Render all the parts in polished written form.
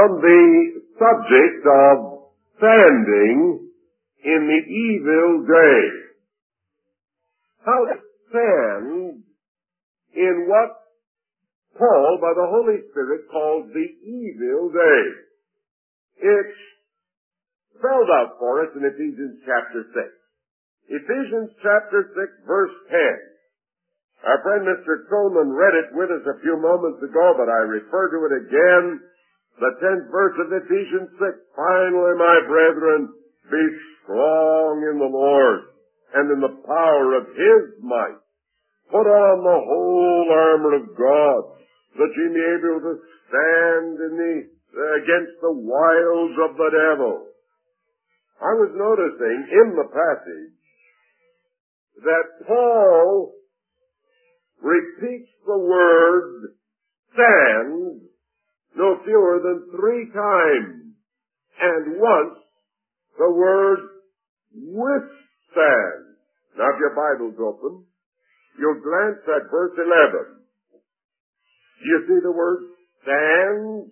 on the subject of standing in the evil day. How to stand in what Paul, by the Holy Spirit, calls the evil day. It's spelled out for us in Ephesians chapter 6. Ephesians chapter 6, verse 10. Our friend Mr. Coleman read it with us a few moments ago, but I refer to it again. The 10th verse of Ephesians 6. Finally, my brethren, be strong in the Lord and in the power of His might. Put on the whole armor of God, that ye may be able to stand against the wiles of the devil. I was noticing in the passage that Paul repeats the word stand no fewer than 3 times, and once the word withstand. Now if your Bible's open, you'll glance at verse 11. Do you see the word stand?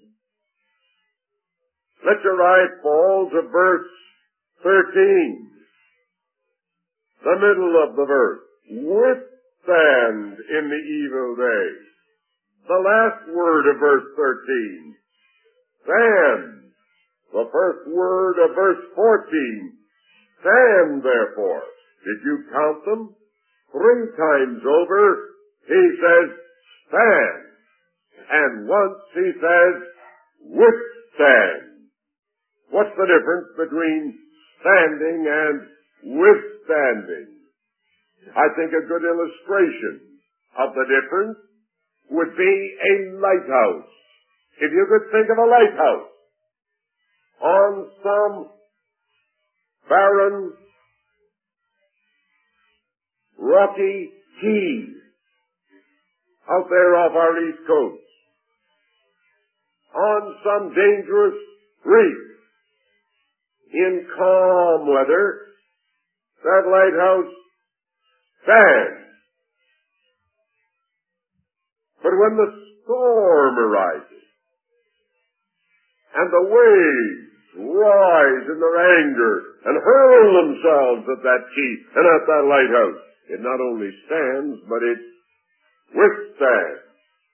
Let your eye fall to verse 13. The middle of the verse. Withstand in the evil day. The last word of verse 13. Stand. The first word of verse 14. Stand therefore. Did you count them? 3 times over, he says, stand. And once he says, withstand. What's the difference between standing and withstanding? I think a good illustration of the difference would be a lighthouse. If you could think of a lighthouse on some barren, rocky key out there off our east coast, on some dangerous reef, in calm weather, that lighthouse stands. But when the storm arises, and the waves rise in their anger and hurl themselves at that key and at that lighthouse, it not only stands, but it withstands.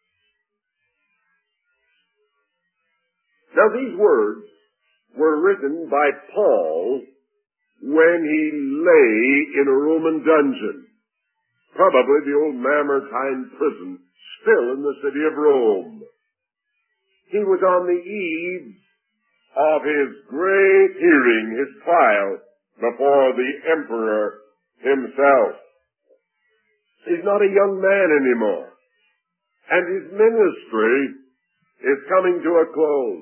Now these words were written by Paul when he lay in a Roman dungeon, probably the old Mamertine prison, still in the city of Rome. He was on the eve of his great hearing, his trial, before the emperor himself. He's not a young man anymore, and his ministry is coming to a close.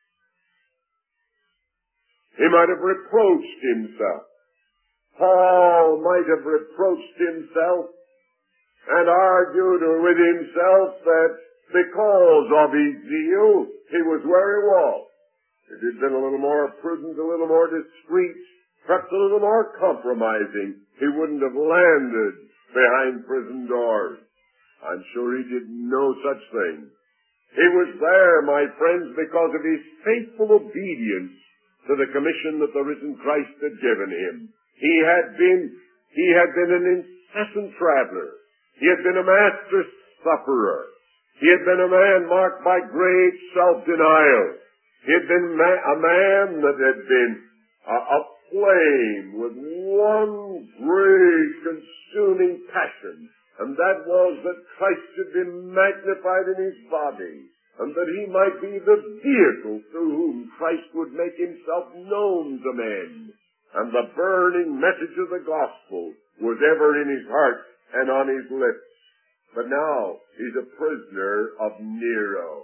He might have reproached himself. Paul might have reproached himself and argued with himself that because of his zeal, he was where he was. If he'd been a little more prudent, a little more discreet, perhaps a little more compromising, he wouldn't have landed behind prison doors. I'm sure he did no such thing. He was there, my friends, because of his faithful obedience to the commission that the risen Christ had given him. He had been an incessant traveler. He had been a master sufferer. He had been a man marked by great self-denial. He had been a man that had been aflame with one great consuming passion, and that was that Christ should be magnified in his body, and that he might be the vehicle through whom Christ would make himself known to men. And the burning message of the gospel was ever in his heart and on his lips. But now he's a prisoner of Nero.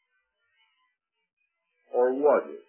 Or was it?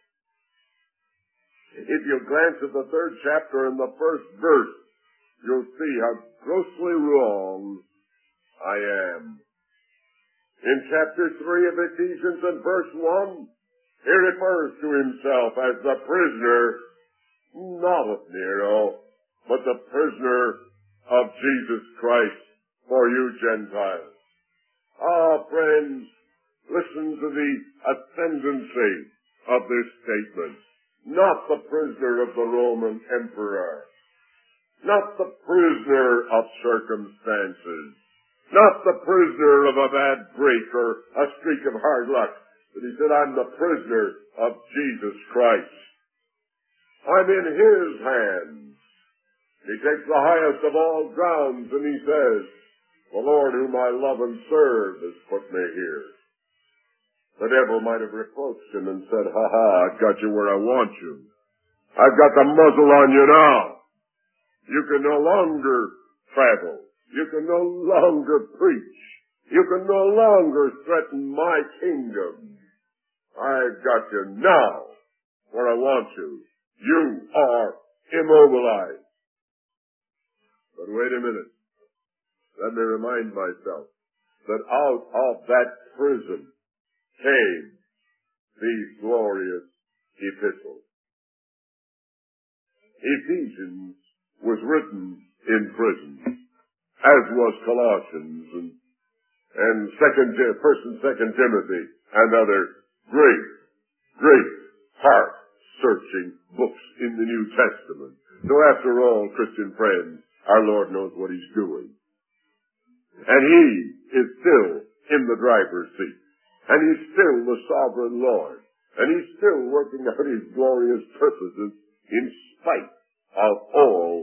If you glance at the 3rd chapter and the 1st verse, you'll see how grossly wrong I am. In chapter 3 of Ephesians and verse 1, he refers to himself as the prisoner, not of Nero, but the prisoner of Jesus Christ for you Gentiles. Ah, friends, listen to the ascendancy of this statement. Not the prisoner of the Roman emperor. Not the prisoner of circumstances. Not the prisoner of a bad break or a streak of hard luck. But he said, I'm the prisoner of Jesus Christ. I'm in his hands. He takes the highest of all grounds and he says, the Lord whom I love and serve has put me here. The devil might have reproached him and said, I've got you where I want you. I've got the muzzle on you now. You can no longer travel. You can no longer preach. You can no longer threaten my kingdom. I've got you now where I want you. You are immobilized. But wait a minute. Let me remind myself that out of that prison came these glorious epistles. Ephesians was written in prison, as was Colossians and 1st and 2nd Timothy and other great heart-searching books in the New Testament. So after all, Christian friends, our Lord knows what he's doing. And he is still in the driver's seat. And he's still the sovereign Lord. And he's still working out his glorious purposes in spite of all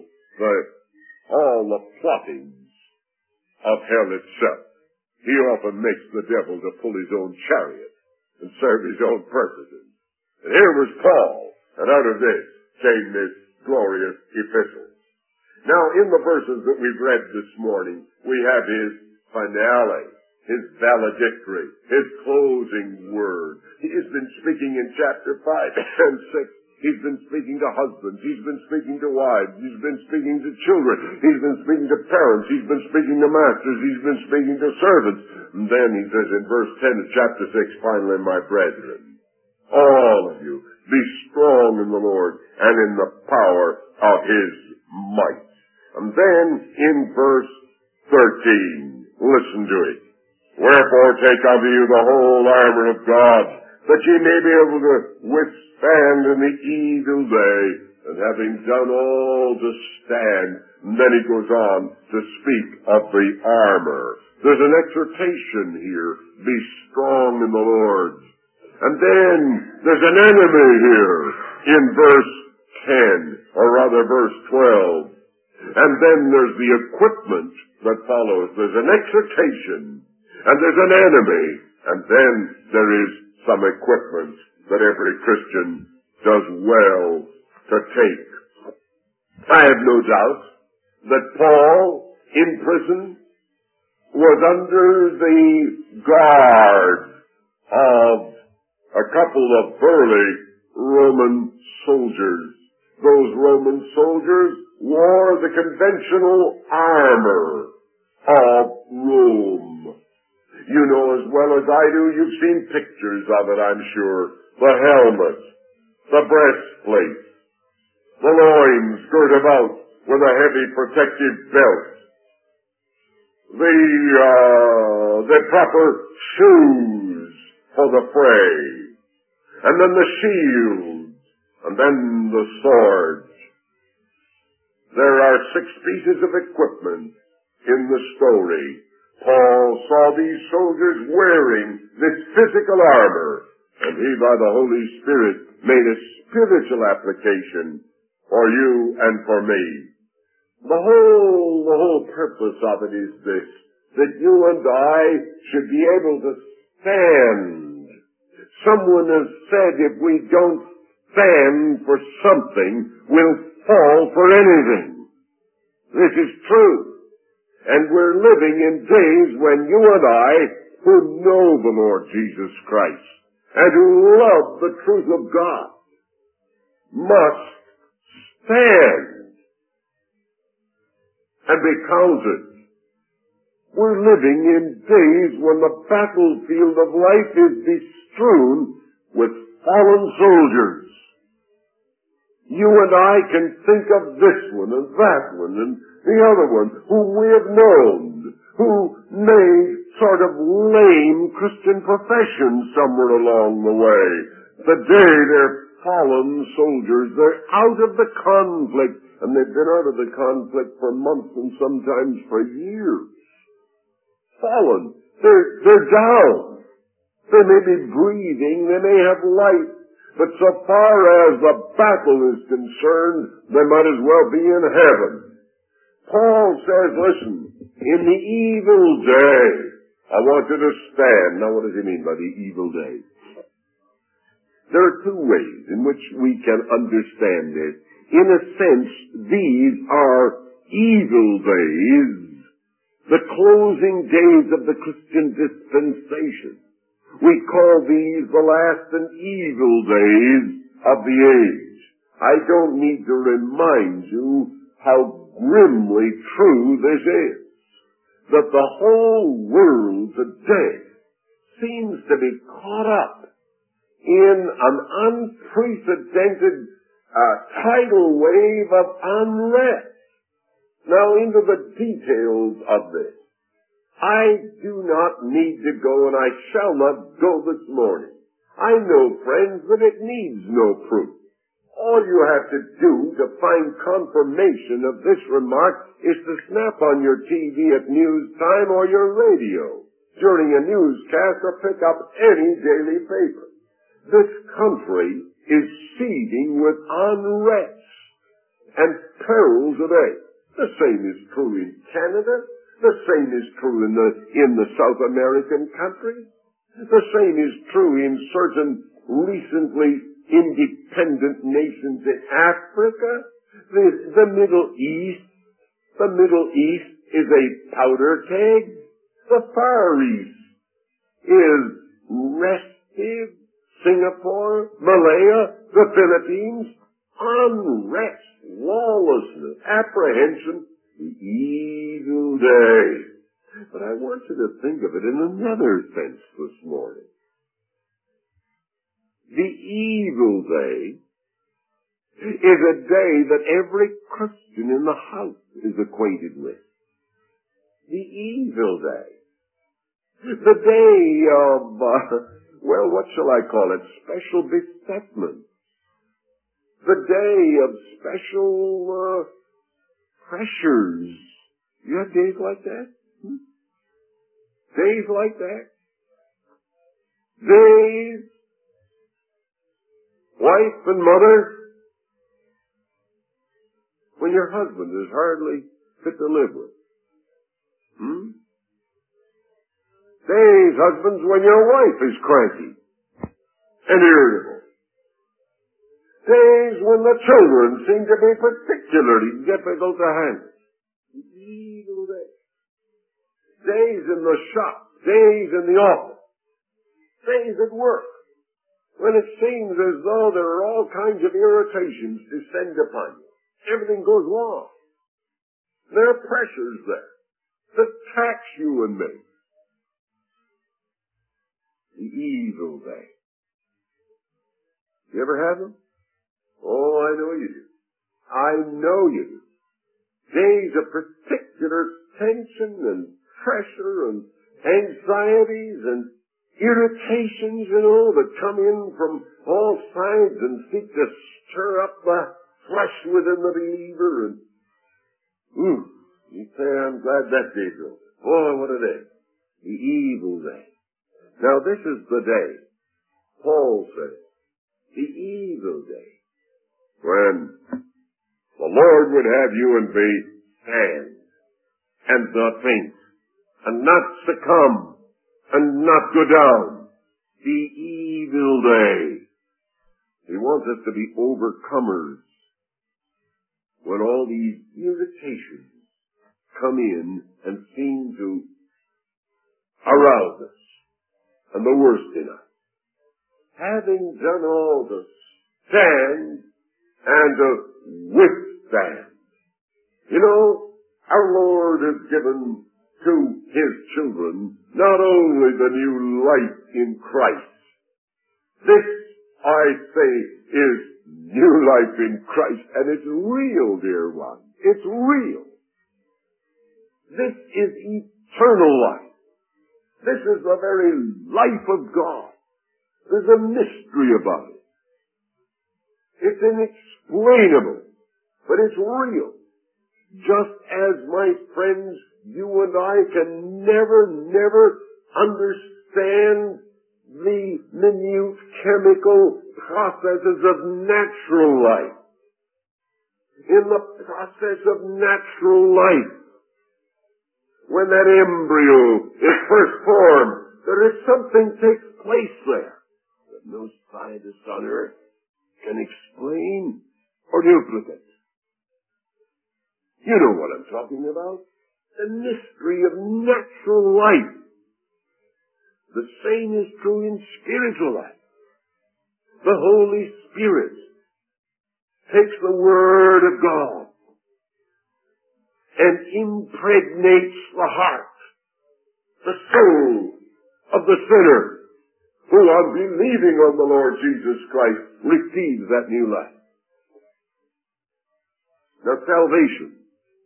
the plottings of hell itself. He often makes the devil to pull his own chariot and serve his own purposes. And here was Paul, and out of this came this glorious epistle. Now, in the verses that we've read this morning, we have his finale, his valedictory, his closing word. He has been speaking in chapter 5 and 6. He's been speaking to husbands. He's been speaking to wives. He's been speaking to children. He's been speaking to parents. He's been speaking to masters. He's been speaking to servants. And then he says in verse 10 of chapter 6, finally, my brethren, all of you, be strong in the Lord and in the power of his might. And then in verse 13, listen to it. Wherefore take unto you the whole armor of God, that ye may be able to withstand in the evil day, and having done all to stand. And then he goes on to speak of the armor. There's an exhortation here, be strong in the Lord. And then there's an enemy here in verse 10, or rather verse 12. And then there's the equipment that follows. There's an exhortation, and there's an enemy, and then there is some equipment that every Christian does well to take. I have no doubt that Paul, in prison, was under the guard of a couple of burly Roman soldiers. Those Roman soldiers wore the conventional armor of Rome. You know as well as I do, you've seen pictures of it, I'm sure. The helmet, the breastplate, the loins girt about with a heavy protective belt, the proper shoes for the fray, and then the shield, and then the sword. There are 6 pieces of equipment in the story. Paul saw these soldiers wearing this physical armor, and he, by the Holy Spirit, made a spiritual application for you and for me. The whole purpose of it is this, that you and I should be able to stand. Someone has said if we don't stand for something, we'll fall for anything. This is true. And we're living in days when you and I, who know the Lord Jesus Christ, and who love the truth of God, must stand and be counted. We're living in days when the battlefield of life is bestrewn with fallen soldiers. You and I can think of this one and that one and the other one whom we have known, who made sort of lame Christian professions somewhere along the way. the day they're fallen soldiers. They're out of the conflict, and they've been out of the conflict for months and sometimes for years. Fallen. They're down. They may be breathing, they may have life, but so far as the battle is concerned, they might as well be in heaven. Paul says, listen, in the evil day, I want you to stand. Now, what does he mean by the evil day? There are two ways in which we can understand this. In a sense, these are evil days, the closing days of the Christian dispensation. We call these the last and evil days of the age. I don't need to remind you how grimly true this is. That the whole world today seems to be caught up in an unprecedented tidal wave of unrest. Now, into the details of this. I do not need to go, and I shall not go this morning. I know, friends, that it needs no proof. All you have to do to find confirmation of this remark is to snap on your TV at news time or your radio during a newscast or pick up any daily paper. This country is seething with unrest and peril today. The same is true in Canada. The same is true in the South American countries. The same is true in certain recently independent nations in Africa. The Middle East. The Middle East is a powder keg. The Far East is restive. Singapore, Malaya, the Philippines. Unrest, lawlessness, apprehension. The evil day. But I want you to think of it in another sense this morning. The evil day is a day that every Christian in the house is acquainted with. The evil day. The day of, what shall I call it? Special besetment. The day of special, pressures. You have days like that? Days like that? Days, wife and mother, when your husband is hardly fit to live with. Days, husbands, when your wife is cranky and irritable. Days when the children seem to be particularly difficult to handle. Evil days. Days in the shop. Days in the office. Days at work. When it seems as though there are all kinds of irritations descend upon you. Everything goes wrong. There are pressures there that tax you and me. The evil day. You ever have them? Oh, I know you do. I know you do. Days of particular tension and pressure and anxieties and irritations, that come in from all sides and seek to stir up the flesh within the believer. And, you say, I'm glad that day's over. Boy, what a day. The evil day. Now, this is the day, Paul says, the evil day, when the Lord would have you and me stand and not faint and not succumb and not go down. The evil day. He wants us to be overcomers when all these irritations come in and seem to arouse us and the worst in us. Having done all to stand and to withstand. Our Lord has given to His children not only the new life in Christ. This, I say, is new life in Christ, and it's real, dear one. It's real. This is eternal life. This is the very life of God. There's a mystery about it. It's inexplainable, but it's real. Just as, my friends, you and I can never understand the minute chemical processes of natural life. In the process of natural life, when that embryo is first formed, there is something takes place there that no scientist on earth can explain or duplicate. You know what I'm talking about. The mystery of natural life. The same is true in spiritual life. The Holy Spirit takes the Word of God and impregnates the heart, the soul of the sinner who, on believing on the Lord Jesus Christ, receives that new life. Now, salvation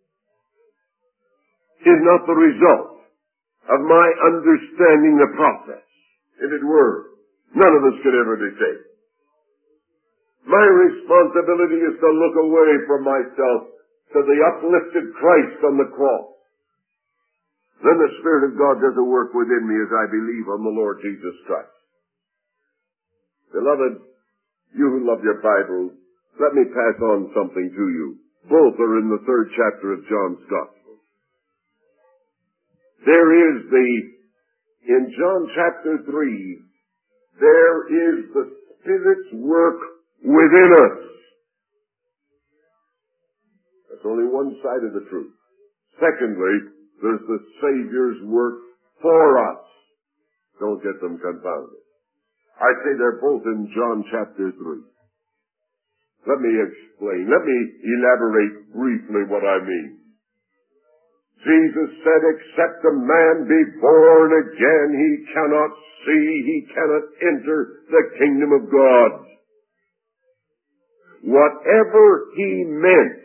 is not the result of my understanding the process. If it were, none of us could ever be saved. My responsibility is to look away from myself to the uplifted Christ on the cross. Then the Spirit of God does a work within me as I believe on the Lord Jesus Christ. Beloved, you who love your Bible, let me pass on something to you. Both are in the 3rd chapter of John's Gospel. In John chapter 3, there is the Spirit's work within us. That's only one side of the truth. Secondly, there's the Savior's work for us. Don't get them confounded. I say they're both in John chapter 3. Let me explain. Let me elaborate briefly what I mean. Jesus said, except a man be born again, he cannot see, he cannot enter the kingdom of God. Whatever he meant,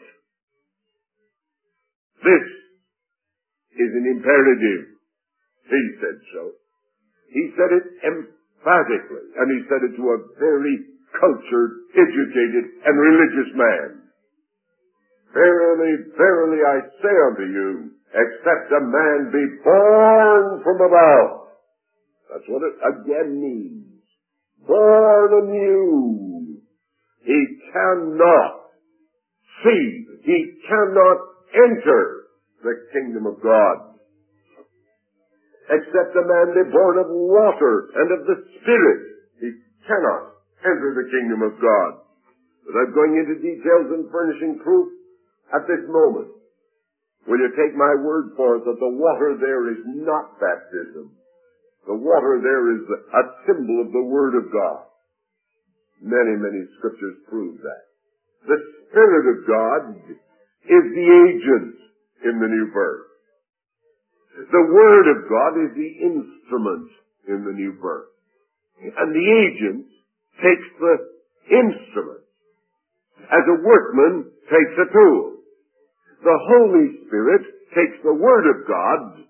this is an imperative. He said so. He said it emphatically, and he said it to a very cultured, educated, and religious man. Verily, verily, I say unto you, except a man be born from above. That's what it again means. Born anew. He cannot see. He cannot enter the kingdom of God. Except a man be born of water and of the Spirit, he cannot enter the kingdom of God. Without going into details and furnishing proof, at this moment, will you take my word for it that the water there is not baptism? The water there is a symbol of the Word of God. Many scriptures prove that. The Spirit of God is the agent in the new birth. The Word of God is the instrument in the new birth. And the agent takes the instrument as a workman takes a tool. The Holy Spirit takes the Word of God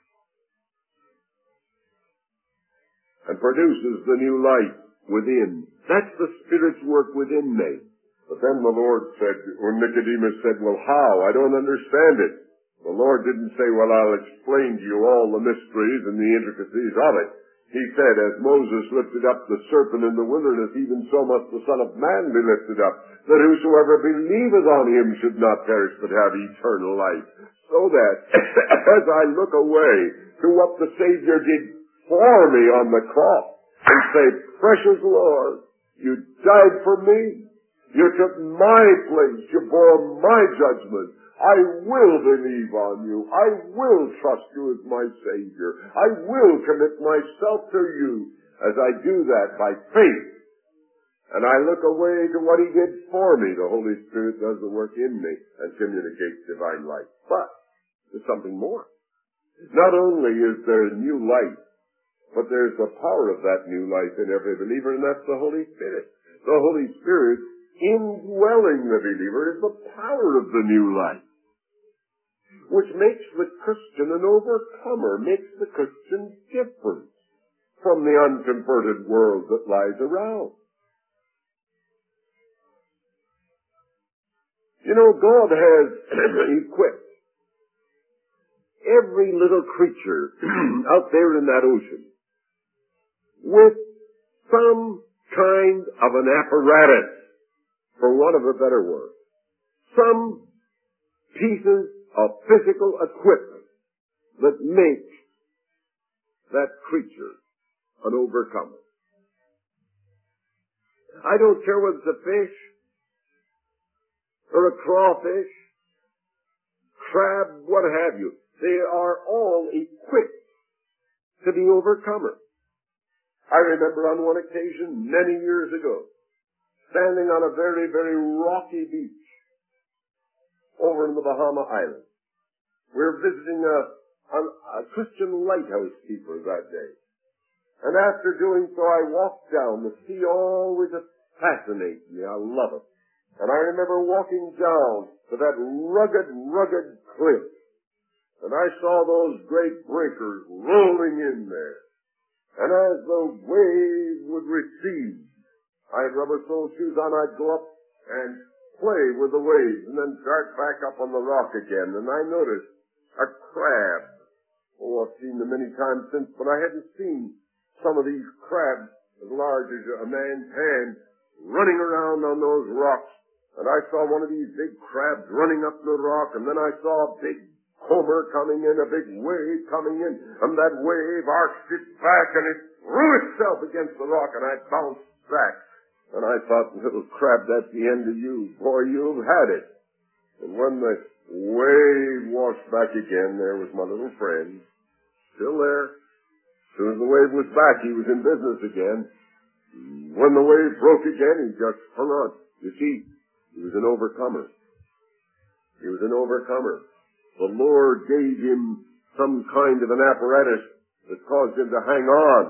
and produces the new life within. That's the Spirit's work within me. But then the Lord said, when Nicodemus said, well, how? I don't understand it. The Lord didn't say, well, I'll explain to you all the mysteries and the intricacies of it. He said, as Moses lifted up the serpent in the wilderness, even so must the Son of Man be lifted up, that whosoever believeth on him should not perish but have eternal life. So that, as I look away to what the Savior did for me on the cross, and say, precious Lord, you died for me, you took my place, you bore my judgment, I will believe on you. I will trust you as my Savior. I will commit myself to you as I do that by faith. And I look away to what He did for me. The Holy Spirit does the work in me and communicates divine life. But there's something more. Not only is there new life, but there's the power of that new life in every believer, and that's the Holy Spirit. The Holy Spirit indwelling the believer is the power of the new life, which makes the Christian an overcomer, makes the Christian different. from the unconverted world that lies around. You know, God has equipped every little creature out there in that ocean with some kind of an apparatus, for want of a better word. Some pieces of physical equipment that make that creature an overcomer. I don't care whether it's a fish or a crawfish, crab, what have you. They are all equipped to be overcomers. I remember on one occasion, many years ago, standing on a very, very rocky beach over in the Bahama Islands. We were visiting a Christian lighthouse keeper that day. And after doing so, I walked down. The sea always fascinates me. I love it. And I remember walking down to that rugged cliff. And I saw those great breakers rolling in there. And as the wave would recede, I had rubber sole shoes on, I'd go up and play with the waves and then dart back up on the rock again. And I noticed a crab. Oh, I've seen them many times since, but I hadn't seen some of these crabs as large as a man's hand running around on those rocks. And I saw one of these big crabs running up the rock, and then I saw a big comber coming in, a big wave coming in, and that wave arched its back and it threw itself against the rock, and I bounced back. And I thought, little crab, that's the end of you. Boy, you've had it. And when the wave washed back again, there was my little friend, still there. As soon as the wave was back, he was in business again. When the wave broke again, he just hung on. You see, he was an overcomer. He was an overcomer. The Lord gave him some kind of an apparatus that caused him to hang on.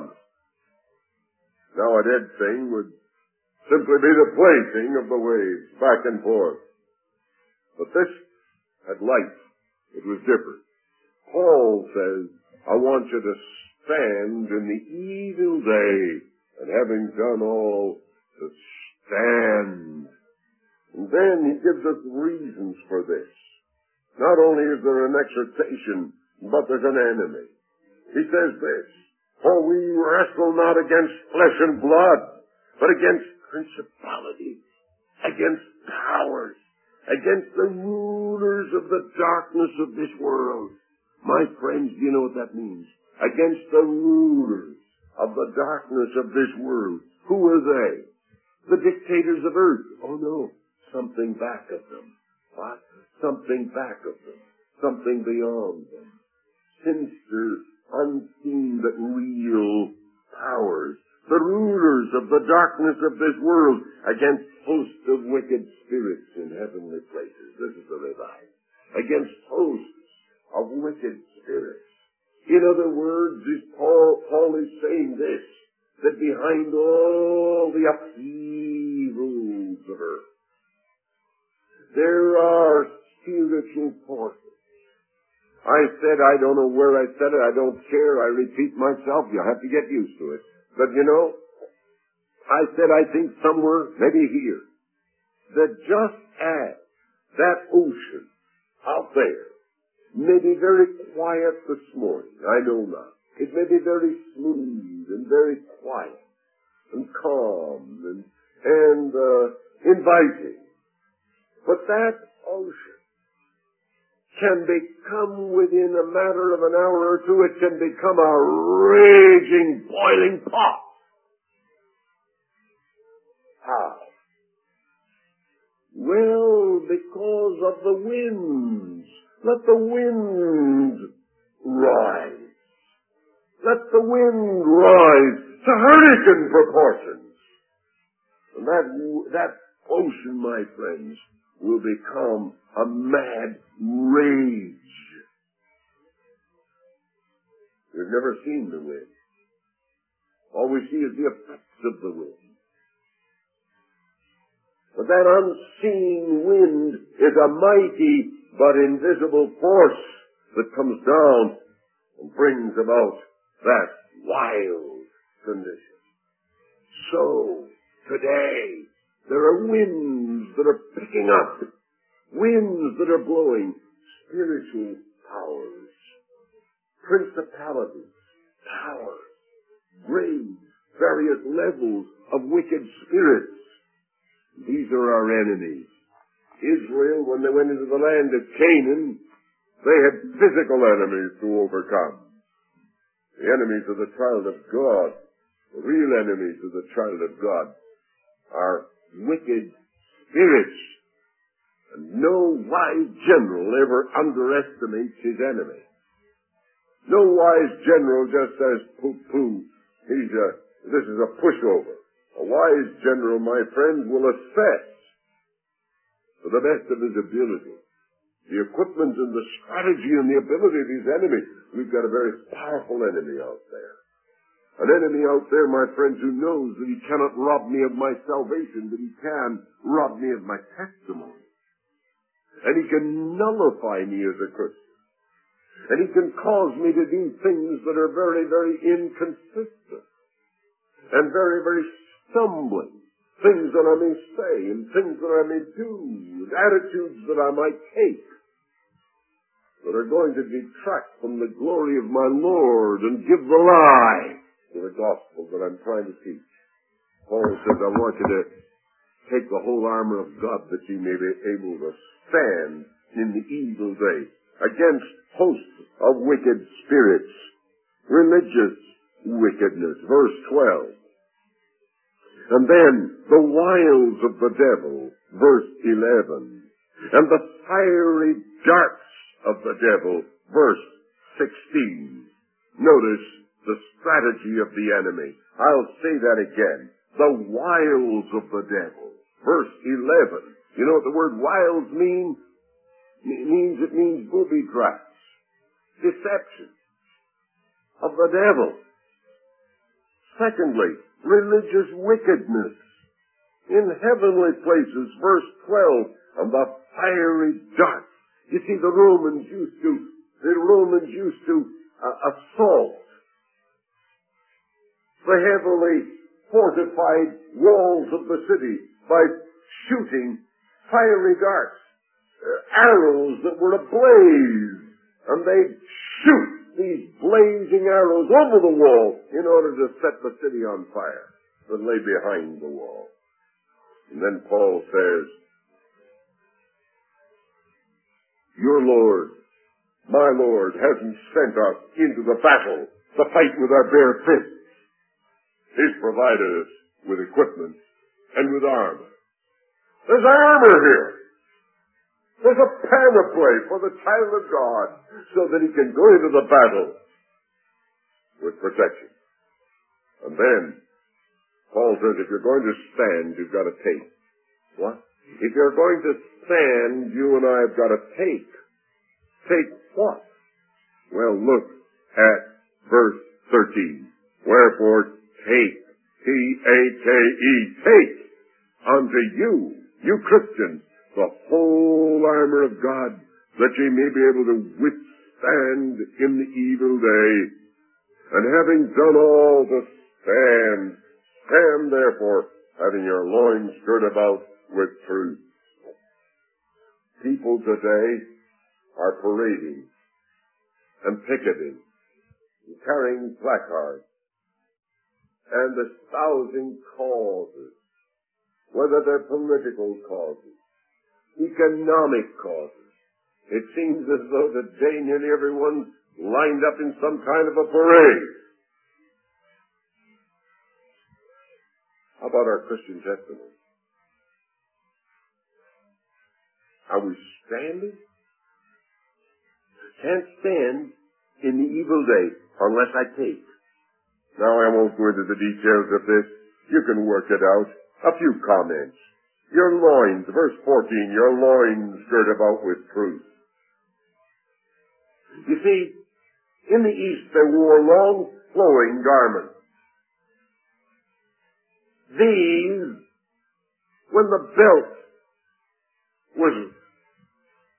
Now a dead thing would simply be the plaything of the waves, back and forth. But this had life. It was different. Paul says, I want you to stand in the evil day, and having done all, to stand. And then he gives us reasons for this. Not only is there an exhortation, but there's an enemy. He says this, for we wrestle not against flesh and blood, but against principalities, against powers, against the rulers of the darkness of this world. My friends, do you know what that means? Against the rulers of the darkness of this world. Who are they? The dictators of earth. Oh no, something back of them. What? Something back of them. Something beyond them. Sinister, unseen, but real powers. The rulers of the darkness of this world against hosts of wicked spirits in heavenly places. This is the revival. Against hosts of wicked spirits. In other words, Paul is saying this, that behind all the upheavals of earth, there are spiritual forces. I said, I don't know where I said it, I don't care, I repeat myself, you have to get used to it. But you know, I said I think somewhere, maybe here, that just as that ocean out there may be very quiet this morning, I know not. It may be very smooth and very quiet and calm and inviting. But that ocean can become, within a matter of an hour or two, it can become a raging, boiling pot. How? Well, because of the winds. Let the wind rise. Let the wind rise to hurricane proportions. And that ocean, my friends, will become a mad rage. We've never seen the wind. All we see is the effects of the wind. But that unseen wind is a mighty but invisible force that comes down and brings about that wild condition. So, today, there are winds that are picking up, winds that are blowing, spiritual powers, principalities, powers, grades, various levels of wicked spirits. These are our enemies. Israel, when they went into the land of Canaan, they had physical enemies to overcome. The enemies of the child of God, the real enemies of the child of God, are wicked spirits. And no wise general ever underestimates his enemy. No wise general just says, pooh-pooh, this is a pushover. A wise general, my friends, will assess to the best of his ability the equipment and the strategy and the ability of his enemy. We've got a very powerful enemy out there. An enemy out there, my friends, who knows that he cannot rob me of my salvation, but he can rob me of my testimony. And he can nullify me as a Christian. And he can cause me to do things that are very, very inconsistent. And very, very stumbling. Things that I may say and things that I may do, and attitudes that I might take that are going to detract from the glory of my Lord and give the lie to the gospel that I'm trying to teach. Paul says, I want you to take the whole armor of God that you may be able to stand in the evil day against hosts of wicked spirits, religious wickedness. Verse 12. And then the wiles of the devil, verse 11. And the fiery darts of the devil, verse 16. Notice the strategy of the enemy. I'll say that again. The wiles of the devil, verse 11. You know what the word wiles means? It means booby traps, deception of the devil. Secondly, religious wickedness in heavenly places, verse 12, and the fiery darts. You see, the Romans used to assault the heavily fortified walls of the city by shooting fiery darts, arrows that were ablaze, and they'd shoot these blazing arrows over the wall in order to set the city on fire that lay behind the wall. And then Paul says, your Lord, my Lord, hasn't sent us into the battle to fight with our bare fists. He's provided us with equipment and with armor. There's armor here. There's a panoply for the child of God so that he can go into the battle with protection. And then Paul says, if you're going to stand, you've got to take. What? If you're going to stand, you and I have got to take. Take what? Well, look at verse 13. Wherefore take, T-A-K-E, take unto you, you Christians, the whole armor of God, that ye may be able to withstand in the evil day. And having done all to stand, stand therefore, having your loins girt about with truth. People today are parading and picketing and carrying placards and espousing causes, whether they're political causes, economic causes. It seems as though today nearly everyone's lined up in some kind of a parade. How about our Christian testimony? Are we standing? Can't stand in the evil day unless I take. Now I won't go into the details of this. You can work it out. A few comments. Your loins, verse 14, your loins girt about with truth. You see, in the East they wore long flowing garments. These, when the belt was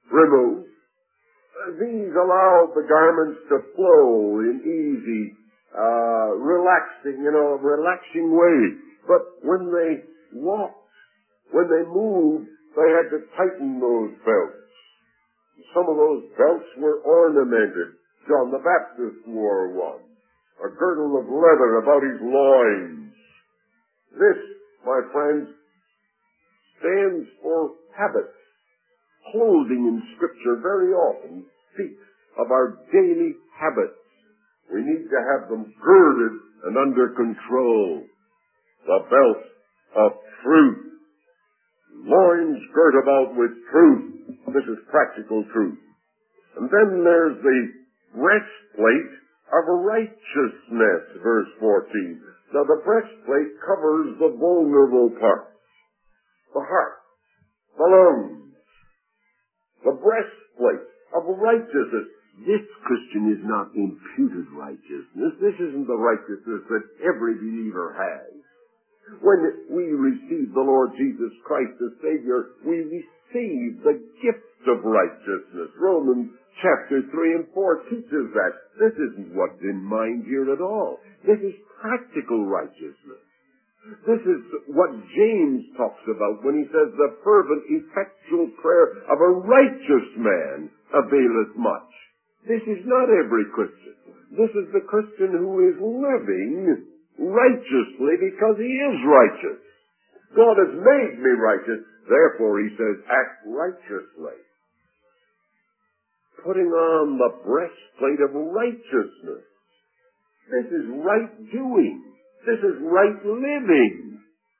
removed, these allowed the garments to flow in easy relaxing way. But when they walked, when they moved, they had to tighten those belts. Some of those belts were ornamented. John the Baptist wore one. A girdle of leather about his loins. This, my friends, stands for habit. Clothing in Scripture very often speaks of our daily habits. We need to have them girded and under control. The belt of truth. Loins girt about with truth. This is practical truth. And then there's the breastplate of righteousness, verse 14. Now the breastplate covers the vulnerable parts. The heart, the lungs, the breastplate of righteousness. This, Christian, is not imputed righteousness. This isn't the righteousness that every believer has. When we receive the Lord Jesus Christ as Savior, we receive the gift of righteousness. Romans chapter 3 and 4 teaches that. This isn't what's in mind here at all. This is practical righteousness. This is what James talks about when he says the fervent, effectual prayer of a righteous man availeth much. This is not every Christian. This is the Christian who is living righteously because he is righteous. God has made me righteous. Therefore, he says, act righteously. Putting on the breastplate of righteousness. This is right doing. This is right living.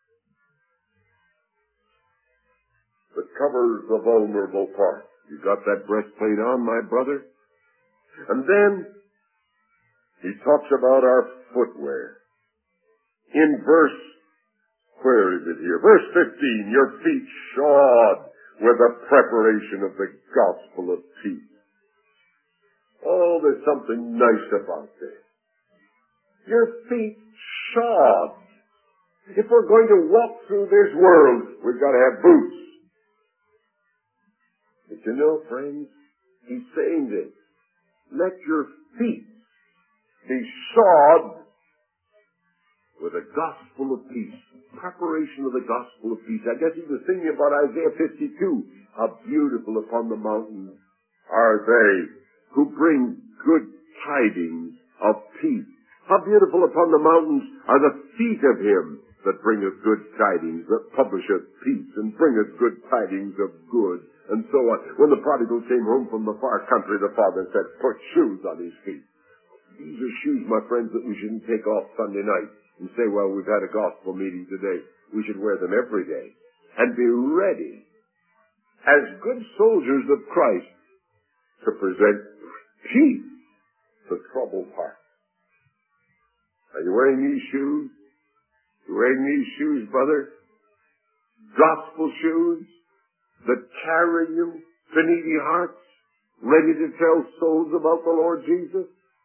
That covers the vulnerable part. You got that breastplate on, my brother? And then he talks about our footwear. In verse, where is it here? Verse 15, your feet shod with the preparation of the gospel of peace. Oh, there's something nice about this. Your feet shod. If we're going to walk through this world, we've got to have boots. But you know, friends, he's saying this. Let your feet be shod with the gospel of peace. Preparation of the gospel of peace. I guess he was thinking about Isaiah 52. How beautiful upon the mountains are they who bring good tidings of peace. How beautiful upon the mountains are the feet of him that bringeth good tidings, that publisheth peace, and bringeth good tidings of good, and so on. When the prodigal came home from the far country, the father said, put shoes on his feet. These are shoes, my friends, that we shouldn't take off Sunday night and say, well, we've had a gospel meeting today. We should wear them every day and be ready as good soldiers of Christ to present peace to troubled hearts. Are you wearing these shoes? You wearing these shoes, brother? Gospel shoes that carry you to needy hearts, ready to tell souls about the Lord Jesus?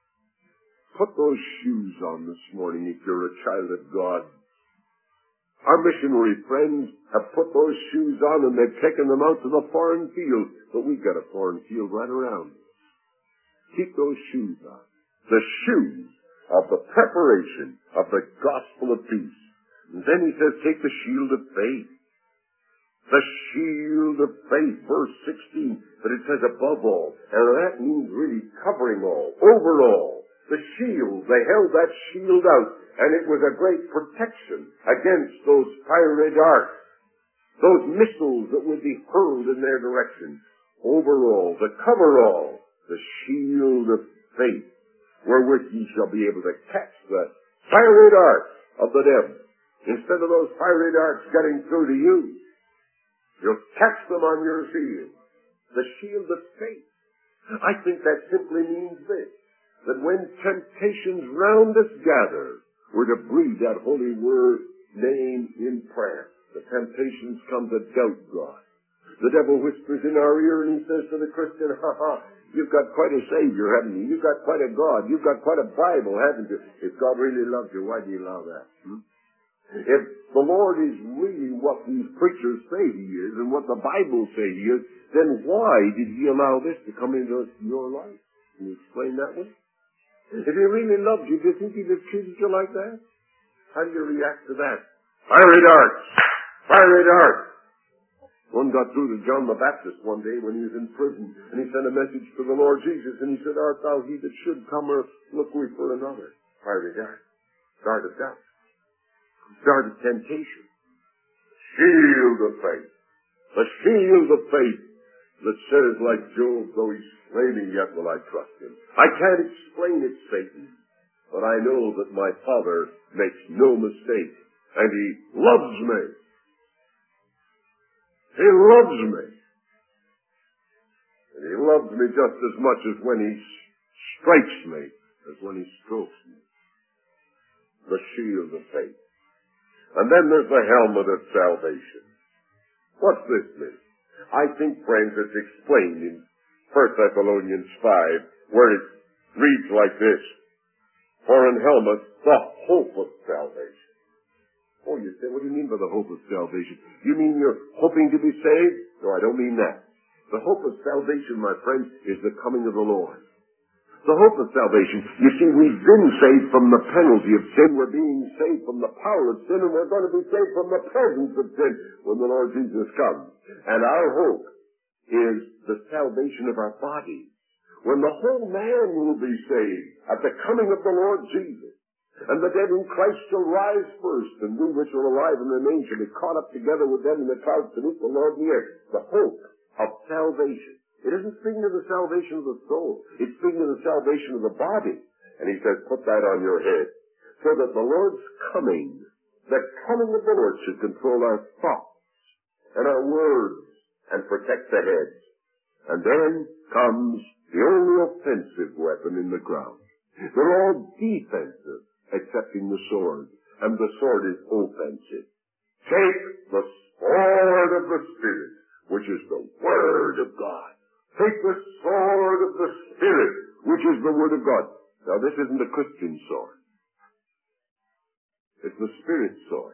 Put those shoes on this morning if you're a child of God. Our missionary friends have put those shoes on and they've taken them out to the foreign field, but we've got a foreign field right around us. Keep those shoes on. The shoes of the preparation of the gospel of peace. And then he says, take the shield of faith. The shield of faith, verse 16. But it says above all. And that means really covering all, over all. The shield, they held that shield out. And it was a great protection against those fiery darts. Those missiles that would be hurled in their direction. Over all, the cover all. The shield of faith, wherewith ye shall be able to catch the fiery darts of the devil. Instead of those fiery darts getting through to you, you'll catch them on your shield. The shield of faith. I think that simply means this, that when temptations round us gather, we're to breathe that holy word name in prayer. The temptations come to doubt God. The devil whispers in our ear and he says to the Christian, you've got quite a Savior, haven't you? You've got quite a God. You've got quite a Bible, haven't you? If God really loves you, why do you allow that? If the Lord is really what these preachers say he is and what the Bible say he is, then why did he allow this to come into your life? Can you explain that one? If he really loved you, do you think he'd have treated you like that? How do you react to that? Fiery darts! Fiery darts! One got through to John the Baptist one day when he was in prison, and he sent a message to the Lord Jesus, and he said, "Art thou he that should come, or look we for another?" Fiery dart. Dart of doubt. Dart of temptation. Shield of faith. The shield of faith that says, like Job, though he slay me, yet will I trust him. I can't explain it, Satan, but I know that my Father makes no mistake, and he loves me. He loves me. And he loves me just as much as when he strikes me as when he strokes me. The shield of faith. And then there's the helmet of salvation. What's this mean? I think, friends, it's explained in 1 Thessalonians 5, where it reads like this: "For in helmet, the hope of salvation." Oh, you say, what do you mean by the hope of salvation? You mean you're hoping to be saved? No, I don't mean that. The hope of salvation, my friends, is the coming of the Lord. The hope of salvation. You see, we've been saved from the penalty of sin. We're being saved from the power of sin, and we're going to be saved from the presence of sin when the Lord Jesus comes. And our hope is the salvation of our bodies. When the whole man will be saved at the coming of the Lord Jesus. And the dead in Christ shall rise first, and we which are alive and remain shall be caught up together with them in the clouds to meet the Lord in the air. The hope of salvation. It isn't speaking of the salvation of the soul. It's speaking of the salvation of the body. And he says, put that on your head. So that the Lord's coming, the coming of the Lord should control our thoughts and our words and protect the heads. And then comes the only offensive weapon in the ground. They're all defensive, excepting the sword. And the sword is offensive. Take the sword of the Spirit, which is the Word of God. Take the sword of the Spirit, which is the Word of God. Now, this isn't a Christian sword. It's the Spirit's sword.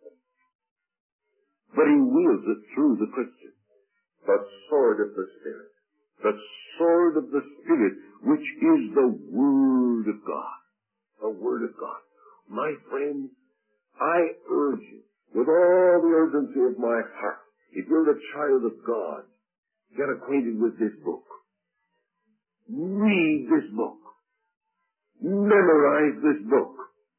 But he wields it through the Christian. The sword of the Spirit. The sword of the Spirit, which is the Word of God. The Word of God. My friends, I urge you, with all the urgency of my heart, if you're a child of God, get acquainted with this book. Read this book. Memorize this book.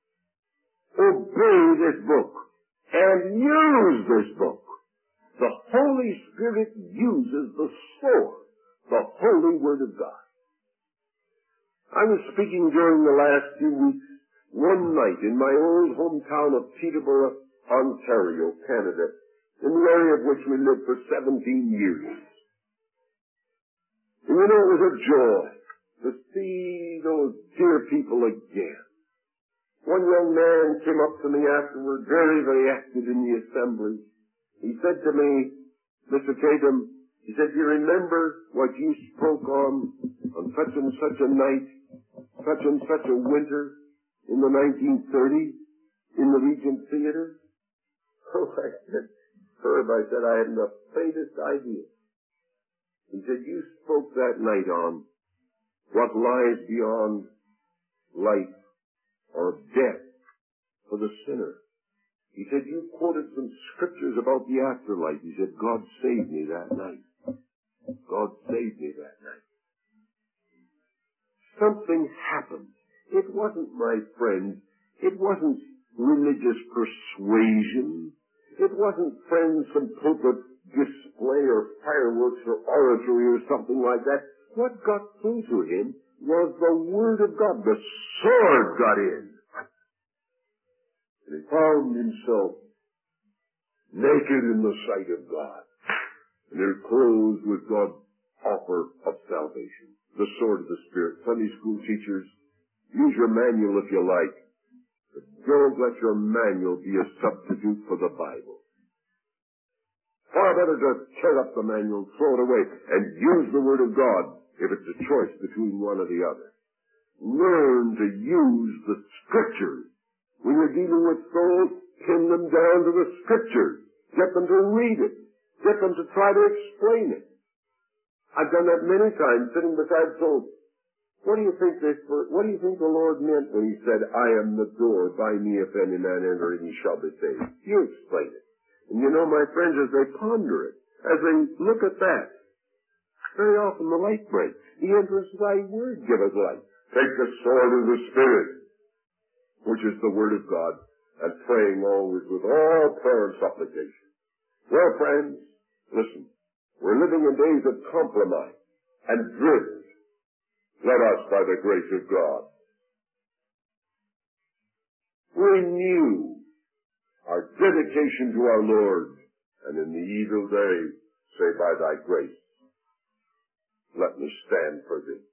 Obey this book. And use this book. The Holy Spirit uses the sword, the Holy Word of God. I was speaking during the last few weeks, one night in my old hometown of Peterborough, Ontario, Canada, in the area of which we lived for 17 years. And you know, it was a joy to see those dear people again. One young man came up to me afterward, very, very active in the assembly. He said to me, "Mr. Tatum," he said, "do you remember what you spoke on such and such a night, such and such a winter in the 1930s in the Regent Theater?" Oh, I said, "Herb," I said, "I hadn't the faintest idea." He said, "You spoke that night on what lies beyond life or death for the sinner." He said, "You quoted some scriptures about the afterlife." He said, "God saved me that night. God saved me that night." Something happened. It wasn't, my friend, it wasn't religious persuasion. It wasn't, friends, some pulpit display or fireworks or oratory or something like that. What got through to him was the Word of God. The sword got in. And he found himself naked in the sight of God. And they're clothed with God's offer of salvation. The sword of the Spirit. Sunday school teachers, use your manual if you like. But don't let your manual be a substitute for the Bible. Far better just tear up the manual, throw it away, and use the Word of God if it's a choice between one or the other. Learn to use the Scriptures. When you're dealing with souls, pin them down to the Scriptures. Get them to read it. Get them to try to explain it. I've done that many times, sitting beside souls. What do you think the Lord meant when he said, I am the door, by me if any man enter in, he shall be saved? You explain it. And you know, my friends, as they ponder it, as they look at that, very often the light breaks. The entrance of thy word giveth light. Take the sword of the Spirit, which is the word of God, and praying always with all prayer and supplication. Well, friends, listen. We're living in days of compromise and drift. Let us, by the grace of God, renew our dedication to our Lord, and in the evil day say, by thy grace, let me stand for thee.